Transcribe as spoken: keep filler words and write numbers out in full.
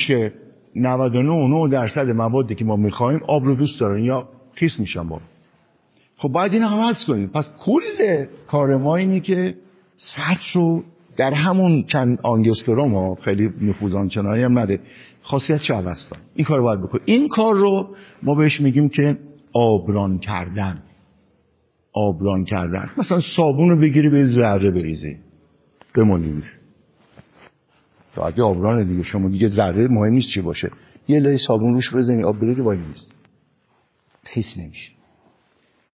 که نود و نه و نه درصد موادی که ما میخوایم آب رو دوست دارن یا خیس میشن با. خب باید این عوض کنیم. پس کل کار ما اینه که سطح رو در همون چند آنگستروم ها خیلی نفوذان چنانی هم نده خاصیتش عوض کنیم. این کار رو باید بکنیم. این کار رو ما بهش میگیم که آبران کردن. آبران کردن. مثلا صابون رو بگیری به ذره بریزی بمونیش. تا اگه آبران دیگه شما دیگه ذره مهم نیست چی باشه. یه لای صابون روش بزنی آب بریزی وای نیست. خیس نمیشه.